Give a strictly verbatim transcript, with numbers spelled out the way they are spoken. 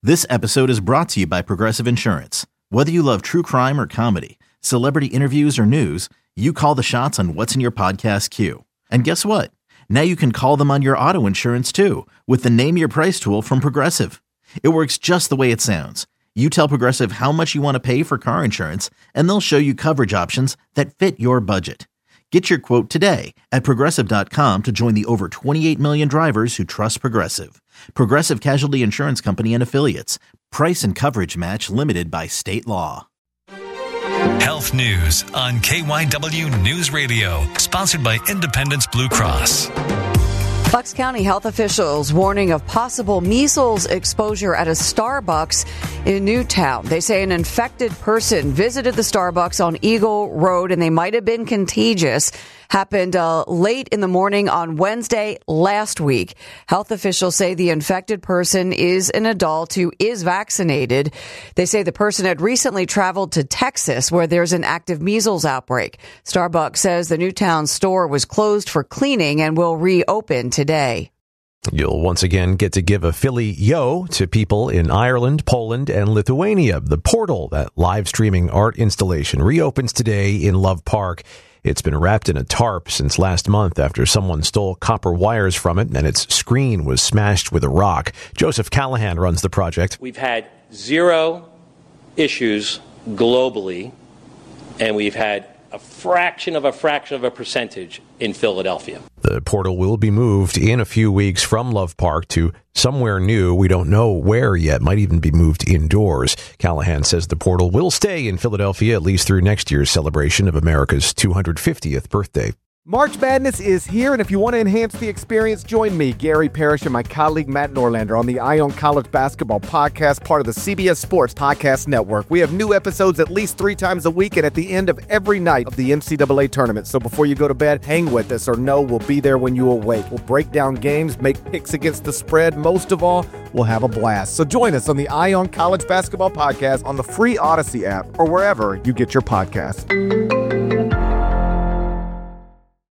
This episode is brought to you by Progressive Insurance. Whether you love true crime or comedy, celebrity interviews or news, you call the shots on what's in your podcast queue. And guess what? Now you can call them on your auto insurance too with the Name Your Price tool from Progressive. It works just the way it sounds. You tell Progressive how much you want to pay for car insurance, and they'll show you coverage options that fit your budget. Get your quote today at Progressive dot com to join the over twenty-eight million drivers who trust Progressive. Progressive Casualty Insurance Company and Affiliates. Price and coverage match limited by state law. Health News on K Y W News Radio. Sponsored by Independence Blue Cross. Bucks County health officials warning of possible measles exposure at a Starbucks in Newtown. They say an infected person visited the Starbucks on Eagle Road and they might have been contagious. Happened uh, late in the morning on Wednesday last week. Health officials say the infected person is an adult who is vaccinated. They say the person had recently traveled to Texas where there's an active measles outbreak. Starbucks says the Newtown store was closed for cleaning and will reopen today. You'll once again get to give a Philly yo to people in Ireland, Poland, and Lithuania. The Portal, that live streaming art installation, reopens today in Love Park. It's been wrapped in a tarp since last month after someone stole copper wires from it and its screen was smashed with a rock. Joseph Callahan runs the project. We've had zero issues globally, and we've had a fraction of a fraction of a percentage in Philadelphia. The Portal will be moved in a few weeks from Love Park to somewhere new. We don't know where yet. Might even be moved indoors. Callahan says the Portal will stay in Philadelphia at least through next year's celebration of America's two hundred fiftieth birthday. March Madness is here, and if you want to enhance the experience, join me, Gary Parrish, and my colleague Matt Norlander on the Eye on College Basketball Podcast, part of the C B S Sports Podcast Network. We have new episodes at least three times a week and at the end of every night of the N C double A tournament. So before you go to bed, hang with us, or know we'll be there when you awake. We'll break down games, make picks against the spread. Most of all, we'll have a blast. So join us on the Eye on College Basketball Podcast on the free Odyssey app or wherever you get your podcasts.